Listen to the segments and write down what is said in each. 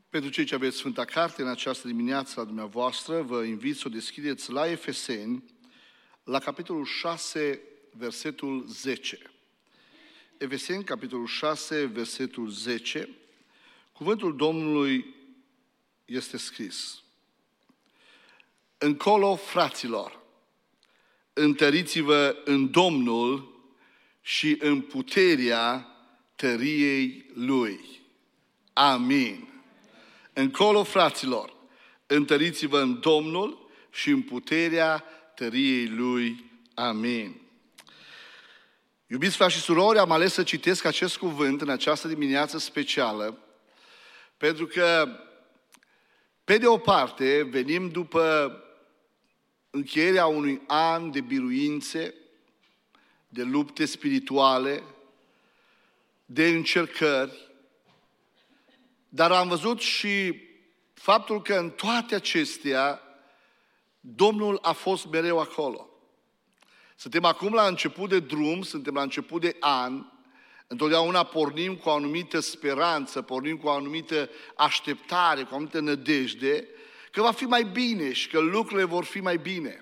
Pentru cei ce aveți Sfânta Carte în această dimineață la dumneavoastră, vă invit să o deschideți la Efeseni, la capitolul 6, versetul 10. Efeseni, capitolul 6, versetul 10. Cuvântul Domnului este scris: Încolo, fraților, întăriți-vă în Domnul și în puterea tăriei Lui. Amin. Încolo, fraților, întăriți-vă în Domnul și în puterea tăriei Lui. Amin. Iubiți frați și surori, am ales să citesc acest cuvânt în această dimineață specială, pentru că, pe de o parte, venim după încheierea unui an de biruințe, de lupte spirituale, de încercări, dar am văzut și faptul că în toate acestea Domnul a fost mereu acolo. Suntem acum la început de drum, suntem la început de an, întotdeauna pornim cu o anumită speranță, pornim cu o anumită așteptare, cu o anumită nădejde, că va fi mai bine și că lucrurile vor fi mai bine.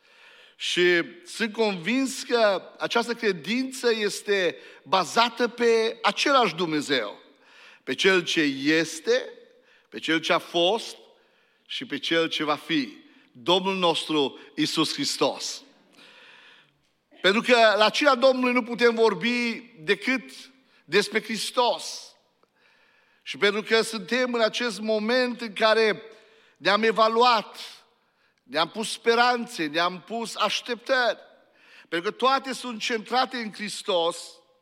Și sunt convins că această credință este bazată pe același Dumnezeu, pe Cel ce este, pe Cel ce a fost și pe Cel ce va fi, Domnul nostru Iisus Hristos. Pentru că la cina Domnului nu putem vorbi decât despre Hristos. Și pentru că suntem în acest moment în care ne-am evaluat, ne-am pus speranțe, ne-am pus așteptări, pentru că toate sunt centrate în Hristos,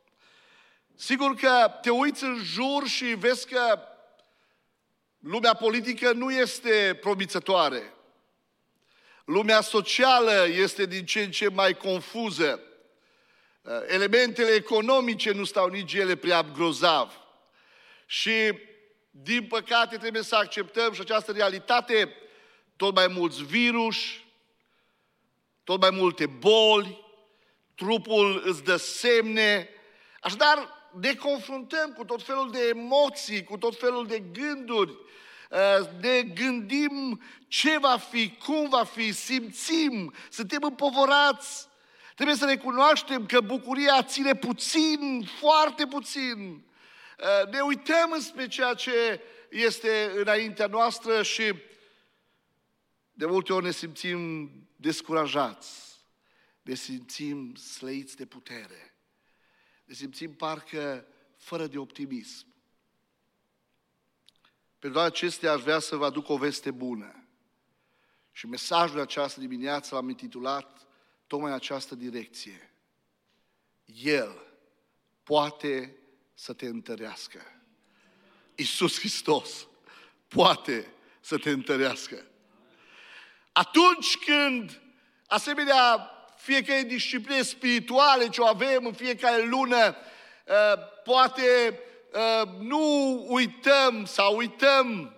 sigur că te uiți în jur și vezi că lumea politică nu este promițătoare. Lumea socială este din ce în ce mai confuză. Elementele economice nu stau nici ele prea grozav. Și, din păcate, trebuie să acceptăm și această realitate: tot mai mulți virus, tot mai multe boli, trupul îți dă semne. Așadar, ne confruntăm cu tot felul de emoții, cu tot felul de gânduri, ne gândim ce va fi, cum va fi, simțim, suntem împovorați. Trebuie să recunoaștem că bucuria ține puțin, foarte puțin. Ne uităm înspre ceea ce este înaintea noastră și de multe ori ne simțim descurajați, ne simțim slăiți de putere, ne simțim parcă fără de optimism. Pentru toate acestea aș vrea să vă aduc o veste bună. Și mesajul această dimineață l-am intitulat tocmai în această direcție: El poate să te întărească. Iisus Hristos poate să te întărească. Atunci când, asemenea fiecare discipline spirituale ce o avem în fiecare lună, poate nu uităm sau uităm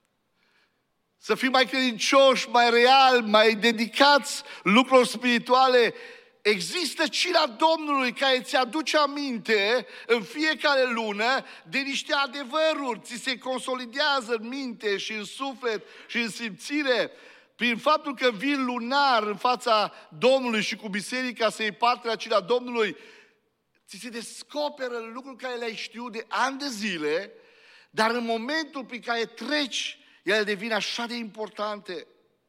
să fim mai credincioși, mai reali, mai dedicați lucrurilor spirituale, există cina Domnului care îți aduce aminte în fiecare lună de niște adevăruri. Ți se consolidează în minte și în suflet și în simțire prin faptul că vii lunar în fața Domnului și cu biserica să iei parte la cina Domnului. Ți se descoperă lucruri care le-ai știut de ani de zile, dar în momentul prin care treci, ele devin așa de importante.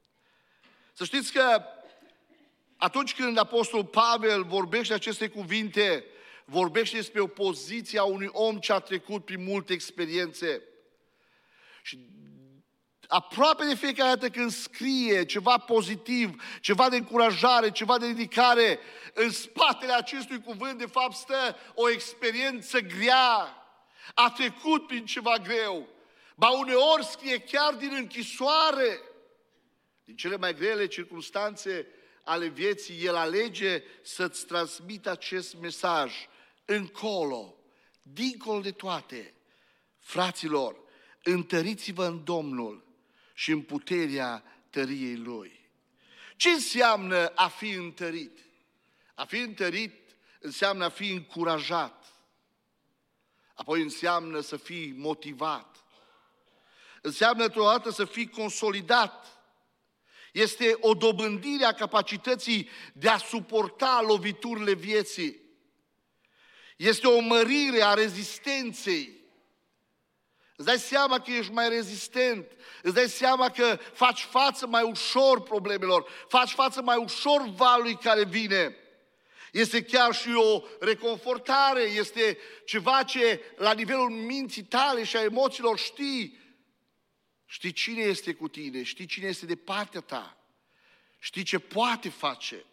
Să știți că atunci când Apostolul Pavel vorbește aceste cuvinte, vorbește despre o poziție a unui om ce a trecut prin multe experiențe. Și aproape de fiecare dată când scrie ceva pozitiv, ceva de încurajare, ceva de ridicare, în spatele acestui cuvânt de fapt stă o experiență grea. A trecut prin ceva greu. Ba uneori scrie chiar din închisoare. Din cele mai grele circunstanțe ale vieții, el alege să-ți transmită acest mesaj. Încolo, dincolo de toate, fraților, întăriți-vă în Domnul și în puterea tăriei Lui. Ce înseamnă a fi întărit? A fi întărit înseamnă a fi încurajat. Apoi înseamnă să fii motivat. Înseamnă totodată să fii consolidat. Este o dobândire a capacității de a suporta loviturile vieții. Este o mărire a rezistenței. Îți dai seama că ești mai rezistent, îți dai seama că faci față mai ușor problemelor, faci față mai ușor valului care vine. Este chiar și o reconfortare, este ceva ce la nivelul minții tale și a emoțiilor știi. Știi cine este cu tine, știi cine este de partea ta, știi ce poate face.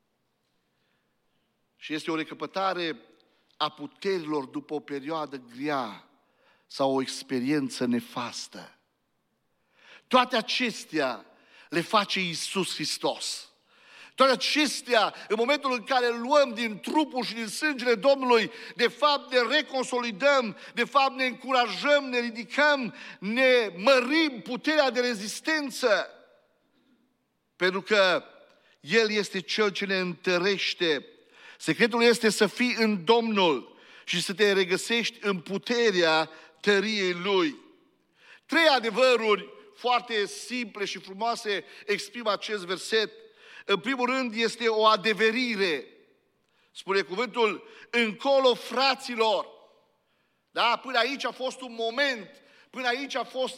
Și este o recăpătare a puterilor după o perioadă grea sau o experiență nefastă. Toate acestea le face Iisus Hristos. Toate acestea, în momentul în care luăm din trupul și din sângele Domnului, de fapt ne reconsolidăm, de fapt ne încurajăm, ne ridicăm, ne mărim puterea de rezistență. Pentru că El este Cel ce ne întărește. Secretul este să fii în Domnul și să te regăsești în puterea tăriei Lui. 3 adevăruri foarte simple și frumoase exprimă acest verset. În primul rând este o adeverire. Spune cuvântul, încolo fraților. Da? Până aici a fost un moment, până aici a fost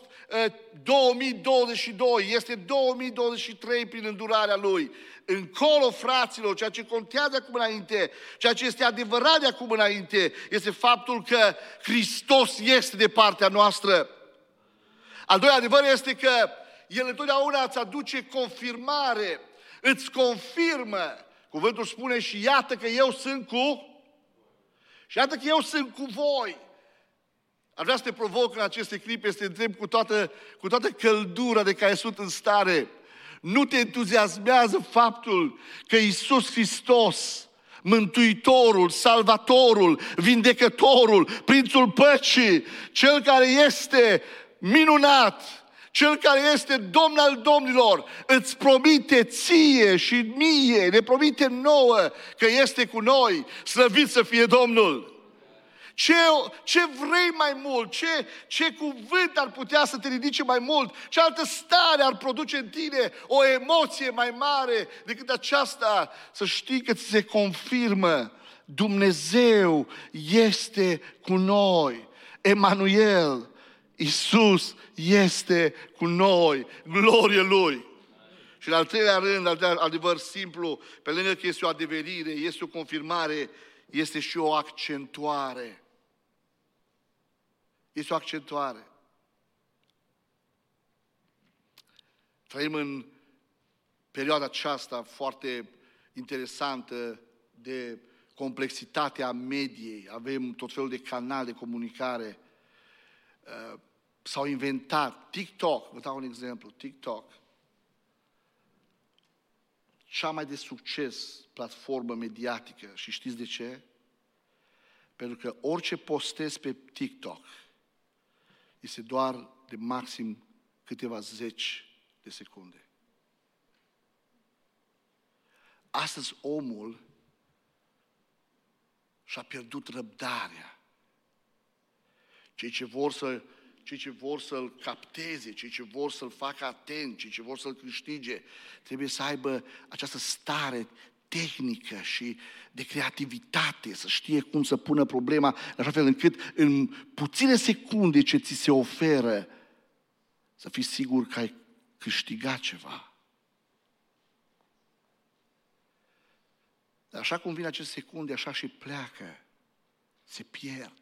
2022, este 2023 prin îndurarea Lui. Încolo fraților, ceea ce contează acum înainte, ceea ce este adevărat de acum înainte, este faptul că Hristos este de partea noastră. Al doilea adevăr este că El întotdeauna îți aduce confirmare, îți confirmă. Cuvântul spune și iată că eu sunt și iată că eu sunt cu voi. Aș vrea să te provoc în aceste clipe, să te întreb cu toată căldura de care sunt în stare. Nu te entuziasmează faptul că Iisus Hristos, Mântuitorul, Salvatorul, Vindecătorul, Prințul Păcii, Cel care este minunat, Cel care este Domn al domnilor, îți promite ție și mie, ne promite nouă că este cu noi, slăvit să fie Domnul. Ce vrei mai mult? Ce cuvânt ar putea să te ridice mai mult? Ce altă stare ar produce în tine o emoție mai mare decât aceasta? Să știi că ți se confirmă, Dumnezeu este cu noi. Emanuel, Iisus este cu noi. Glorie Lui! Și în al treilea rând, adevăr simplu, pe lângă că este o adeverire, este o confirmare, este și o accentuare. Este o accentuare. Trăim în perioada aceasta foarte interesantă de complexitatea mediei. Avem tot felul de canale de comunicare. S-au inventat TikTok, vă dau un exemplu, TikTok. Cea mai de succes platformă mediatică. Și știți de ce? Pentru că orice postez pe TikTok este doar de maxim câteva zeci de secunde. Astăzi omul și-a pierdut răbdarea. Cei ce vor să-l capteze, cei ce vor să-l facă atent, cei ce vor să-l câștige, trebuie să aibă această stare tehnică și de creativitate, să știe cum să pună problema, în așa fel încât în puține secunde ce ți se oferă, să fii sigur că ai câștigat ceva. Dar așa cum vin aceste secunde, așa și pleacă, se pierd.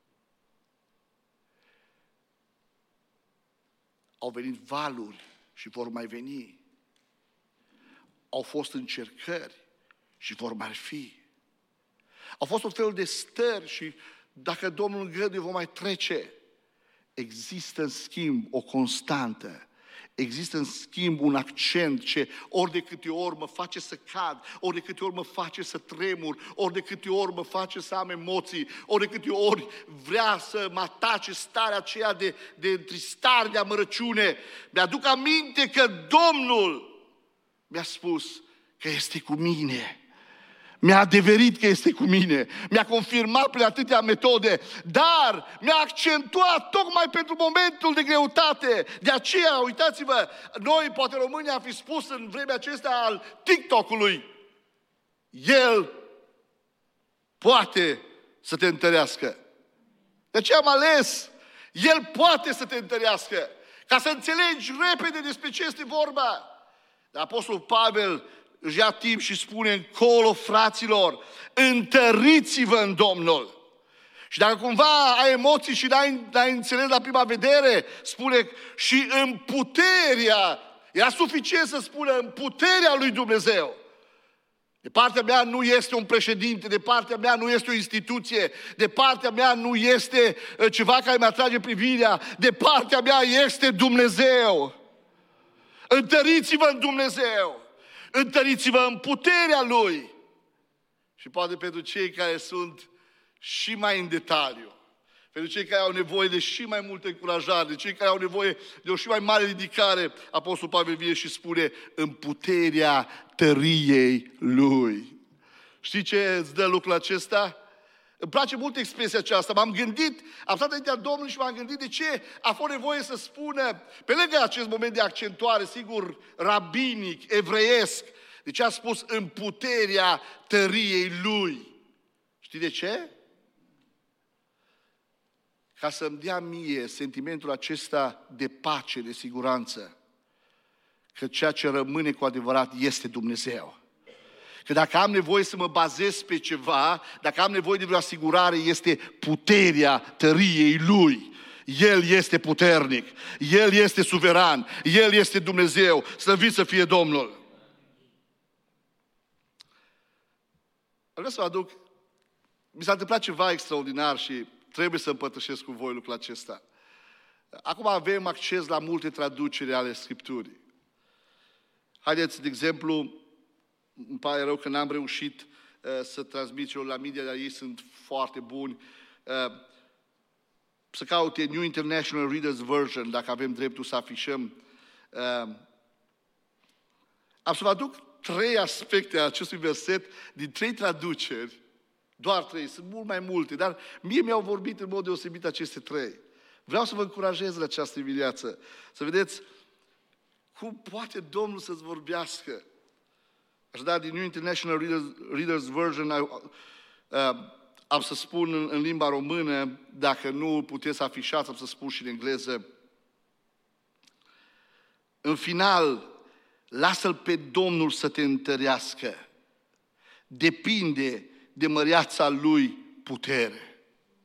Au venit valuri și vor mai veni. Au fost încercări și vor mai fi. Au fost un fel de stări și dacă Domnul îngăduie vom mai trece. Există în schimb o constantă. Există în schimb un accent ce ori de câte ori mă face să cad, ori de câte ori mă face să tremur, ori de câte ori mă face să am emoții, ori de câte ori vrea să mă atace starea aceea de întristare, de amărăciune. Mi-aduc aminte că Domnul mi-a spus că este cu mine. mi-a adeverit că este cu mine, mi-a confirmat prin atâtea metode, dar mi-a accentuat tocmai pentru momentul de greutate. De aceea, uitați-vă, noi, poate românii, am fi spus în vremea aceasta al TikTok-ului, El poate să te întărească. De aceea am ales, El poate să te întărească, ca să înțelegi repede despre ce este vorba. Dar Apostolul Pavel își ia timp și spune încolo, fraților, întăriți-vă în Domnul. Și dacă cumva ai emoții și n-ai înțeles la prima vedere, spune și în puterea, era suficient să spună în puterea lui Dumnezeu. De partea mea nu este un președinte, de partea mea nu este o instituție, de partea mea nu este ceva care mi-atrage privirea, de partea mea este Dumnezeu. Întăriți-vă în Dumnezeu. Întăriți-vă în puterea Lui. Și poate pentru cei care sunt și mai în detaliu, pentru cei care au nevoie de și mai multă încurajare, de cei care au nevoie de o și mai mare ridicare, Apostolul Pavel vine și spune în puterea tăriei Lui. Știi ce îți dă lucrul acesta? Îmi place mult expresia aceasta. M-am gândit, am stat înaintea Domnului și m-am gândit de ce a fost nevoie să spună, pe lângă acest moment de accentuare, sigur, rabinic, evreiesc, de ce a spus în puterea tăriei Lui. Știi de ce? Ca să-mi dea mie sentimentul acesta de pace, de siguranță, că ceea ce rămâne cu adevărat este Dumnezeu. Că dacă am nevoie să mă bazez pe ceva, dacă am nevoie de vreo asigurare, este puterea tăriei Lui. El este puternic, El este suveran, El este Dumnezeu, slăvit să fie Domnul. Vreau să vă aduc, mi s-a întâmplat ceva extraordinar și trebuie să împărtășesc cu voi lucrul acesta. Acum avem acces la multe traduceri ale Scripturii. Haideți, de exemplu, îmi pare rău că n-am reușit să transmit celor la media, dar ei sunt foarte buni. Să caute New International Reader's Version, dacă avem dreptul să afișăm. Am să vă aduc 3 aspecte ale acestui verset din 3 traduceri. Doar 3, sunt mult mai multe, dar mie mi-au vorbit în mod deosebit aceste 3. Vreau să vă încurajez în această dimineață, să vedeți cum poate Domnul să-ți vorbească. Așadar, din New International Reader's Version, am să spun în limba română, dacă nu puteți să afișați, am să spun și în engleză. În final, lasă-L pe Domnul să te întărească. Depinde de măreața Lui putere.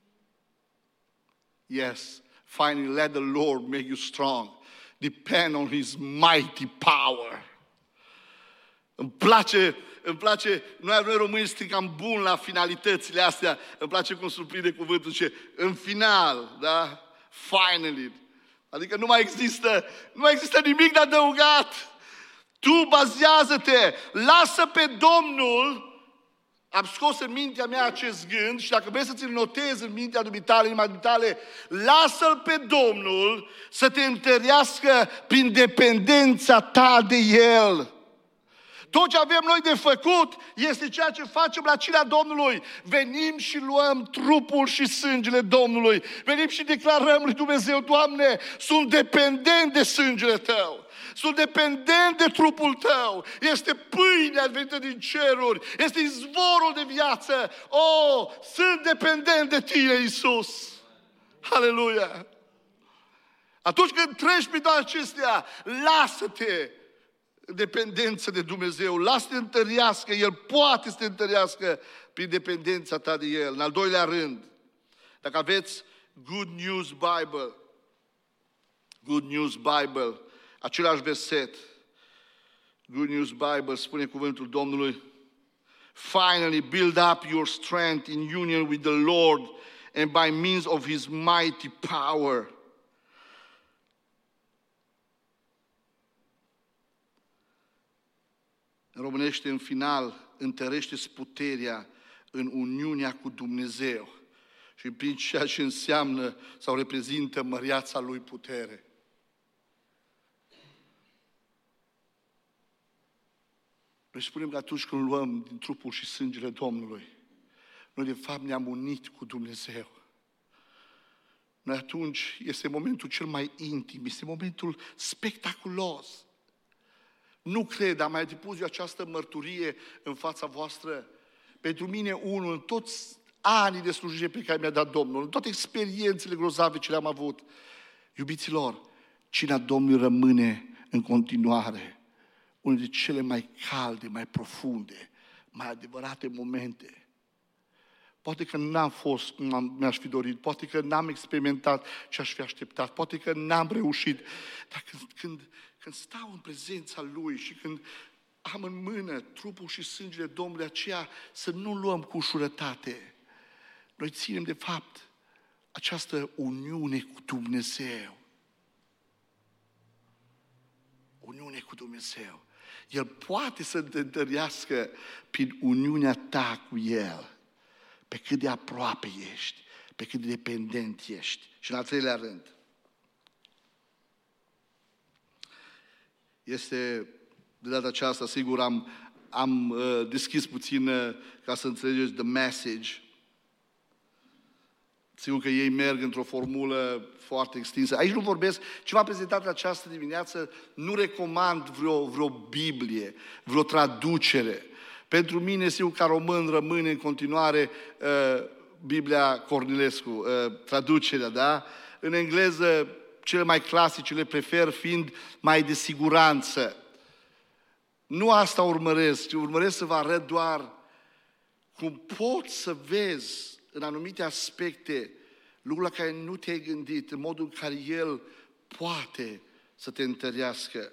Yes, finally let the Lord make you strong. Depend on His mighty power. Îmi place, noi români stricam bun la finalitățile astea, îmi place cum surprinde cuvântul, ce în final, da? Finally. Adică nu mai există nimic de adăugat. Tu bazează-te, lasă pe Domnul. Am scos în mintea mea acest gând și dacă vrei să ți-l notezi în mintea dumitale, în inima dumitale, lasă-L pe Domnul să te întărească prin dependența ta de El. Tot ce avem noi de făcut este ceea ce facem la cina Domnului. Venim și luăm trupul și sângele Domnului. Venim și declarăm lui Dumnezeu, Doamne, sunt dependent de sângele Tău. Sunt dependent de trupul Tău. Este pâinea venită din ceruri. Este izvorul de viață. Oh, sunt dependent de Tine, Iisus. Aleluia! Atunci când treci prin toate acestea, lasă-te dependență de Dumnezeu. Lasă-te întărească. El poate să te întărească prin dependența ta de El. În al doilea rând, dacă aveți Good News Bible, Good News Bible, același verset, Good News Bible, spune cuvântul Domnului, finally build up your strength in union with the Lord and by means of His mighty power. În românește, în final, întărește-ți puterea în uniunea cu Dumnezeu și prin ceea ce înseamnă sau reprezintă măreața Lui putere. Noi spunem că atunci când luăm din trupul și sângele Domnului, noi de fapt ne-am unit cu Dumnezeu. Noi atunci este momentul cel mai intim, este momentul spectaculos. Nu cred, am mai depus eu această mărturie în fața voastră. Pentru mine, unul, în toți anii de slujire pe care mi-a dat Domnul, în toate experiențele grozave ce le-am avut, iubiților, cina Domnului rămâne în continuare unul de cele mai calde, mai profunde, mai adevărate momente. Poate că n-am fost cum mi-aș fi dorit, poate că n-am experimentat ce aș fi așteptat, poate că n-am reușit, dar când stau în prezența Lui și când am în mână trupul și sângele Domnului, aceea să nu luăm cu ușurătate. Noi ținem de fapt această uniune cu Dumnezeu. Uniune cu Dumnezeu. El poate să te întărească prin uniunea ta cu El. Pe cât de aproape ești, pe cât de dependent ești. Și în al treilea rând, este, de data aceasta, sigur, am deschis puțin ca să înțelegeți the message. Sigur că ei merg într-o formulă foarte extinsă. Aici nu vorbesc, ce v-am prezentat în această dimineață, nu recomand vreo Biblie, vreo traducere. Pentru mine, sigur, ca român, rămâne în continuare Biblia Cornilescu, traducerea, da? În engleză, cele mai clasice le prefer fiind mai de siguranță. Nu asta urmăresc, ci urmăresc să vă arăt doar cum poți să vezi în anumite aspecte lucruri la care nu te-ai gândit, în modul în care El poate să te întărească.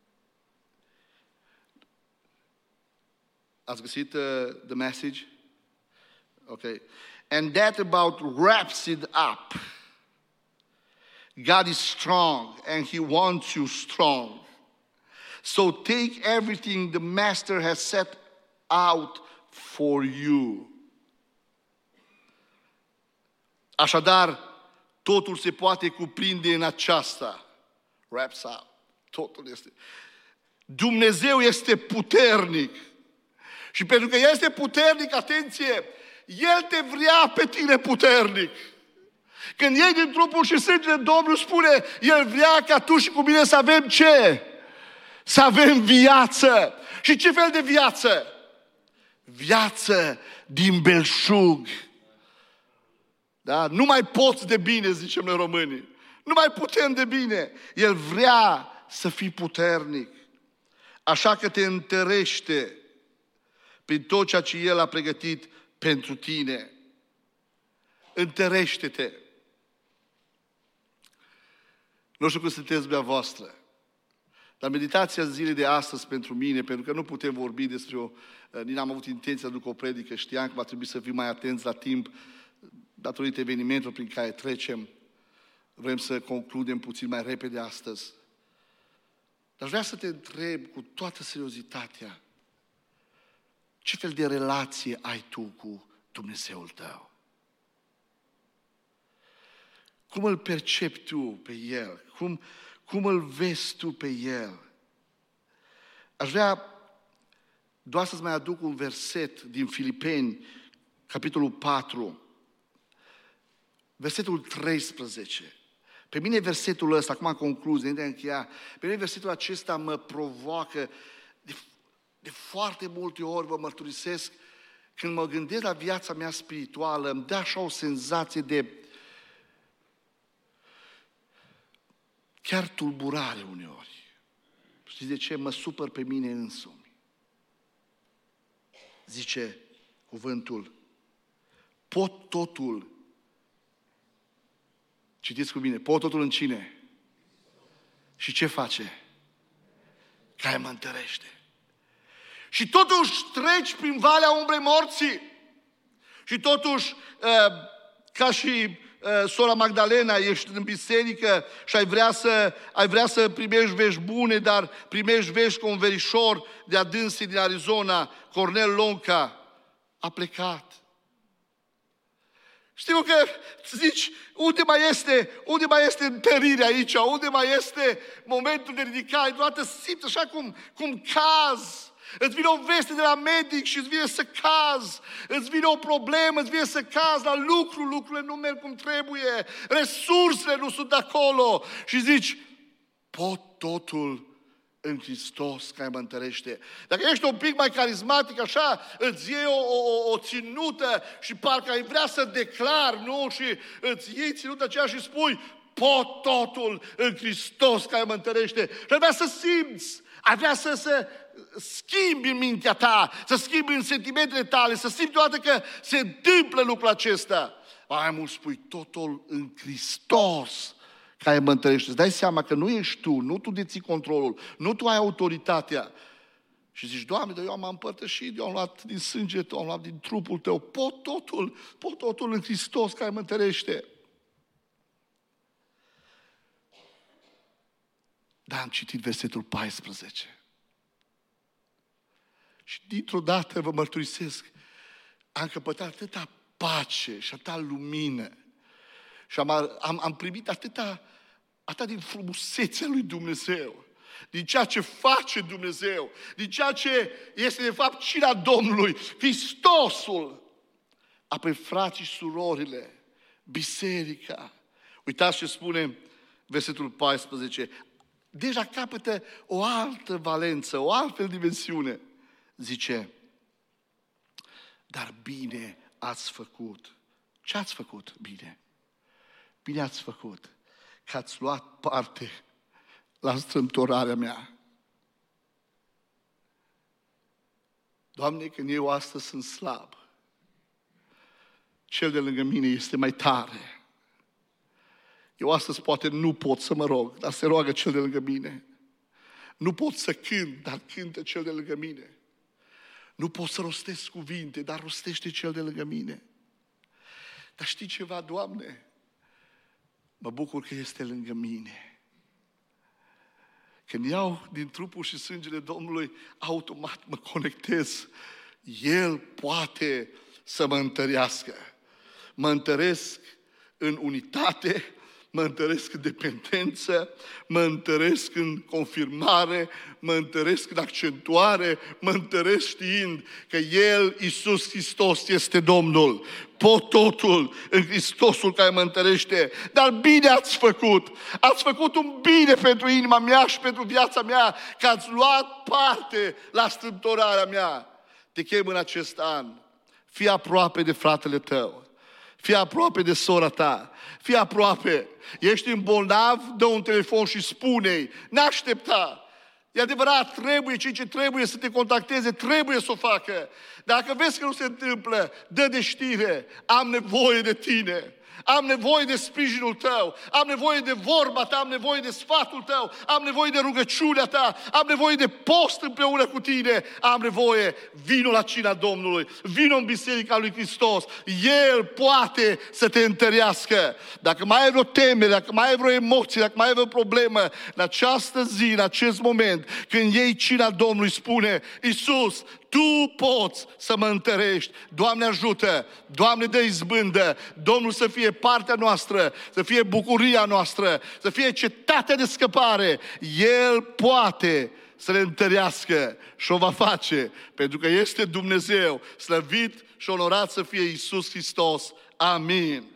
Ați găsit the message? Okay. And that about wraps it up. God is strong and He wants you strong. So take everything the Master has set out for you. Așadar, totul se poate cuprinde în aceasta. Wraps up. Totul este. Dumnezeu este puternic. Și pentru că El este puternic, atenție, El te vrea pe tine puternic. Când iei din trupul și sângele, Domnul spune, El vrea ca tu și cu mine să avem ce? Să avem viață. Și ce fel de viață? Viață din belșug. Da? Nu mai poți de bine, zicem noi românii. Nu mai putem de bine. El vrea să fii puternic. Așa că te întărește prin tot ceea ce El a pregătit pentru tine. Întărește-te. Nu știu cum sunteți dumneavoastră, dar meditația zilei de astăzi pentru mine, pentru că nu putem vorbi despre nici n-am avut intenția să duc o predică, știam că va trebui să fim mai atenți la timp, datorită evenimentelor prin care trecem. Vrem să concludem puțin mai repede astăzi. Dar vreau să te întreb cu toată seriozitatea, ce fel de relație ai tu cu Dumnezeul tău? Cum îl percepi tu pe El? Cum îl vezi tu pe El? Aș vrea doar să-ți mai aduc un verset din Filipeni, capitolul 4, versetul 13. Pe mine versetul ăsta, acum în concluzie, înainte de a încheia, pe mine versetul acesta mă provoacă de foarte multe ori, vă mărturisesc, când mă gândesc la viața mea spirituală, îmi dă așa o senzație de chiar tulburare uneori. Știți de ce? Mă supăr pe mine însumi. Zice cuvântul, pot totul. Citiți cu mine, pot totul în cine? Și ce face? Care mă întărește. Și totuși treci prin valea umbrei morții. Și totuși, ca și sora Magdalena, ești în biserică și ai vrea să primești vești bune, dar primești vești cu un verișor de adânsii din Arizona, Cornel Lonca, a plecat. Știu că zici, unde mai este întărirea aici, unde mai este momentul de ridicare, toată simți așa cum caz. Îți vine o veste de la medic și îți vine să cazi. Îți vine o problemă, îți vine să cazi la lucrurile nu merg cum trebuie. Resursele nu sunt acolo. Și zici, pot totul în Hristos care mă întărește. Dacă ești un pic mai carismatic, așa, îți iei o ținută și parcă ai vrea să declari, nu? Și îți iei ținuta aceea și spui, pot totul în Hristos care mă întărește. Și ai vrea să simți, ai vrea să schimbi în mintea ta, să schimbi în sentimentele tale, să simți toate că se întâmplă lucrul acesta. Mai mult spui, totul în Hristos care mă întărește. Îți dai seama că nu ești tu, nu tu deții controlul, nu tu ai autoritatea. Și zici, Doamne, dar eu m-am împărtășit, eu am luat din sângele tău, am luat din trupul tău, pot totul în Hristos care mă întărește. Dar am citit versetul 14. Și dintr-o dată vă mărturisesc, am căpătat atâta pace și atâta lumină. Și am primit atâta din frumusețea lui Dumnezeu, din ceea ce face Dumnezeu, din ceea ce este de fapt cina Domnului, Hristosul. Apoi frații și surorile, biserica. Uitați ce spune versetul 14. Deja capătă o altă valență, o altă dimensiune. Zice, dar bine ați făcut. Ce ați făcut bine? Bine ați făcut că ați luat parte la strâmtorarea mea. Doamne, când eu astăzi sunt slab, cel de lângă mine este mai tare. Eu astăzi poate nu pot să mă rog, dar se roagă cel de lângă mine. Nu pot să cânt, dar cântă cel de lângă mine. Nu pot să rostesc cuvinte, dar rostește cel de lângă mine. Dar știi ceva, Doamne? Mă bucur că este lângă mine. Când iau din trupul și sângele Domnului, automat mă conectez. El poate să mă întărească. Mă întăresc în unitate, mă întăresc în dependență, mă întăresc în confirmare, mă întăresc în accentuare, mă întăresc știind că El, Iisus Hristos, este Domnul. Pot totul în Hristosul care mă întărește. Dar bine ați făcut! Ați făcut un bine pentru inima mea și pentru viața mea, că ați luat parte la strâmtorarea mea. Te chem în acest an. Fii aproape de fratele tău. Fii aproape de sora ta. Fii aproape. Ești îmbolnav, dă un telefon și spune-i. N-aștepta. E adevărat, trebuie, cei ce trebuie să te contacteze, trebuie să o facă. Dacă vezi că nu se întâmplă, dă de știre. Am nevoie de tine. Am nevoie de sprijinul tău, am nevoie de vorba ta, am nevoie de sfatul tău, am nevoie de rugăciunea ta, am nevoie de post împreună cu tine, am nevoie, vino la cina Domnului, vino în Biserica lui Hristos, El poate să te întărească. Dacă mai ai vreo temere, dacă mai ai vreo emoție, dacă mai ai vreo problemă, în această zi, în acest moment, când iei cina Domnului, spune, Iisus, Tu poți să mă întărești. Doamne ajută, Doamne dă izbândă, Domnul să fie partea noastră, să fie bucuria noastră, să fie cetatea de scăpare. El poate să le întărească și o va face, pentru că este Dumnezeu, slăvit și onorat să fie Iisus Hristos. Amin.